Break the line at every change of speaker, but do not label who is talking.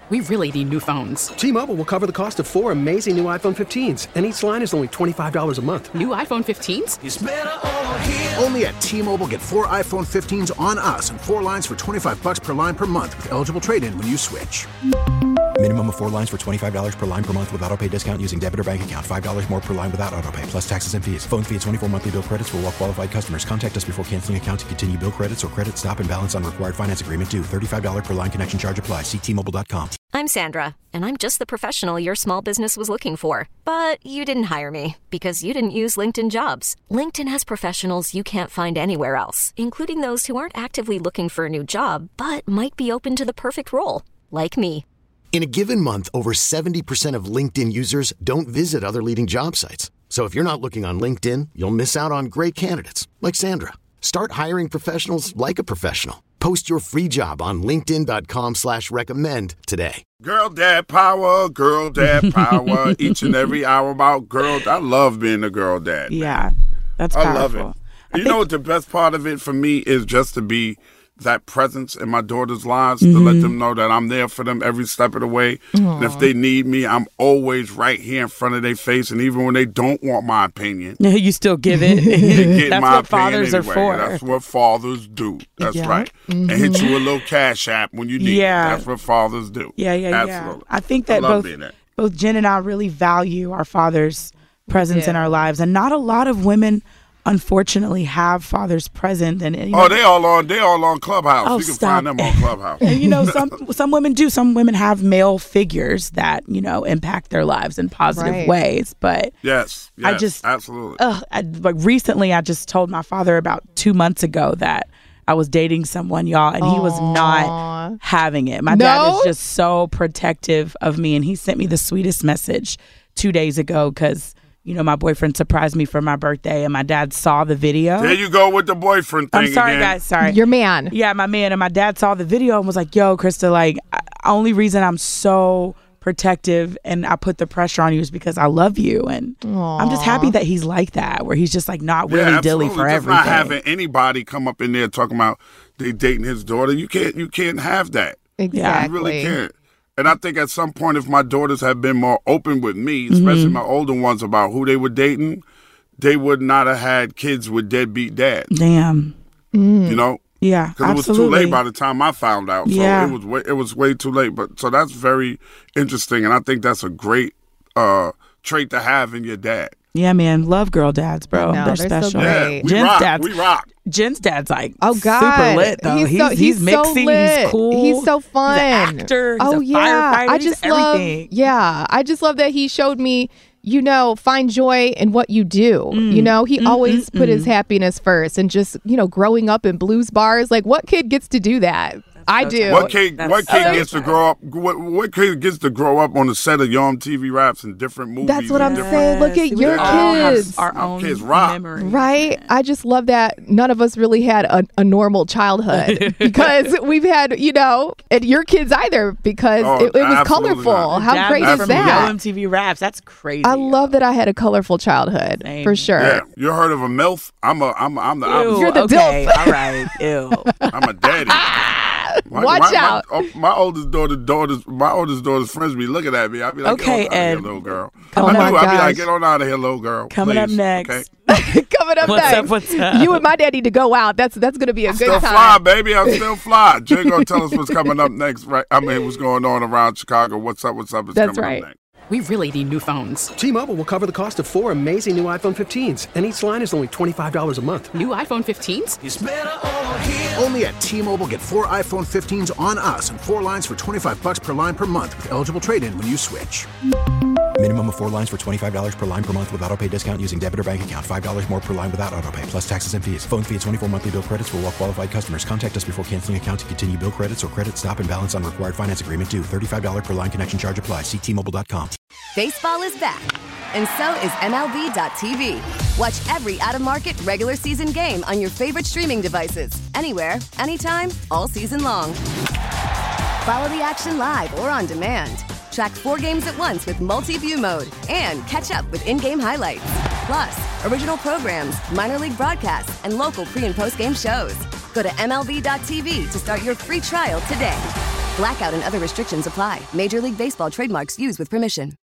We really need new phones.
T-Mobile will cover the cost of 4 amazing new iPhone 15s, and each line is only $25 a month.
New iPhone 15s?
It's better over here.
Only at T-Mobile, get 4 iPhone 15s on us and 4 lines for $25 per line per month with eligible trade-in when you switch.
Minimum of 4 lines for $25 per line per month with autopay discount using debit or bank account. $5 more per line without autopay, plus taxes and fees. Phone fee at 24 monthly bill credits for well-qualified customers. Contact us before canceling account to continue bill credits or credit stop and balance on required finance agreement due. $35 per line connection charge applies. See T-Mobile.com.
I'm Sandra, and I'm just the professional your small business was looking for. But you didn't hire me because you didn't use LinkedIn Jobs. LinkedIn has professionals you can't find anywhere else, including those who aren't actively looking for a new job, but might be open to the perfect role, like me.
In a given month, over 70% of LinkedIn users don't visit other leading job sites. So if you're not looking on LinkedIn, you'll miss out on great candidates like Sandra. Start hiring professionals like a professional. Post your free job on linkedin.com/recommend today.
Girl dad power, each and every hour about girl. I love being a girl dad.
Yeah, that's powerful.
I love it. You know what the best part of it for me is just to be that presence in my daughter's lives, to let them know that I'm there for them every step of the way. And if they need me, I'm always right here in front of their face. And even when they don't want my opinion,
you still give it.
Get
That's
my
what fathers
anyway.
are for.
That's what fathers do. That's right. And hit you a little cash app when you need it. That's what fathers do.
Yeah.
Absolutely.
I think that both Jen and I really value our father's presence in our lives, and not a lot of women unfortunately have fathers present. And
they all on Clubhouse. You can find them on Clubhouse.
And some women do. Some women have male figures that impact their lives in positive ways. But
yes,
I just
absolutely.
Recently, I just told my father about 2 months ago that I was dating someone, y'all, and he was not having it. My dad is just so protective of me, and he sent me the sweetest message 2 days ago because my boyfriend surprised me for my birthday, and my dad saw the video.
There you go with the boyfriend thing.
I'm sorry,
again.
guys. Sorry.
Your man.
Yeah, my man. And my dad saw the video and was like, yo, Krista, only reason I'm so protective and I put the pressure on you is because I love you. And I'm just happy that he's like that, where he's just not willy-dilly for everything.
Just not having anybody come up in there talking about they dating his daughter. You can't have that.
Exactly.
You really can't. And I think at some point, if my daughters had been more open with me, especially my older ones, about who they were dating, they would not have had kids with deadbeat dads.
Damn. Yeah,
because it was too late by the time I found out. So it was way too late. But so that's very interesting, and I think that's a great trait to have in your dad.
Yeah, man. Love girl dads, bro. They're special.
So great.
Yeah, we rock.
Jen's dad's
super
lit though.
He's
mixy,
so lit.
He's cool.
He's so fun.
He's an actor. He's a firefighter. He's everything.
I just love that he showed me, find joy in what you do. He always put his happiness first, and just, growing up in blues bars, what kid gets to do that? I do.
What kid gets to grow up? What kid gets to grow up on the set of Yom TV Raps and different movies?
That's what I'm saying. Look at your kids.
Our own
kids rock.
memory.
Right? I just love that none of us really had a normal childhood because we've had, and your kids either, because it was colorful.
Not.
How great is that?
Yom TV Raps. That's crazy.
I love that I had a colorful childhood.
Same.
For sure.
Yeah. You heard of a MILF? I'm the opposite.
You're the
okay.
DILF.
All right. Ew.
I'm a daddy.
Watch out.
My oldest daughter's friends be looking at me. I be like,
okay,
get on out of here, little girl.
I
be like, get on out of here, little girl.
Coming
please.
up next.
Okay?
Coming up next.
What's up?
You and my daddy to go out. That's going to be a good
still
time.
Fly, baby. I'm still fly. Jay gonna tell us what's coming up next, right? I mean, what's going on around Chicago. What's up? It's
That's
coming
right.
up next.
We really need new phones.
T-Mobile will cover the cost of 4 amazing new iPhone 15s, and each line is only $25 a month.
New iPhone 15s?
It's better over here.
Only at T-Mobile, get 4 iPhone 15s on us and 4 lines for $25 per line per month with eligible trade-in when you switch.
Minimum of 4 lines for $25 per line per month with autopay discount using debit or bank account. $5 more per line without autopay, plus taxes and fees. Phone fee at 24 monthly bill credits for well-qualified customers. Contact us before canceling account to continue bill credits or credit stop and balance on required finance agreement due. $35 per line connection charge applies. See T-Mobile.com.
Baseball is back, and so is MLB.tv. Watch every out-of-market regular season game on your favorite streaming devices, anywhere, anytime, all season long. Follow the action live or on demand. Track 4 games at once with multi-view mode and catch up with in-game highlights. Plus, original programs, minor league broadcasts, and local pre- and post-game shows. Go to MLB.tv to start your free trial today. Blackout and other restrictions apply. Major League Baseball trademarks used with permission.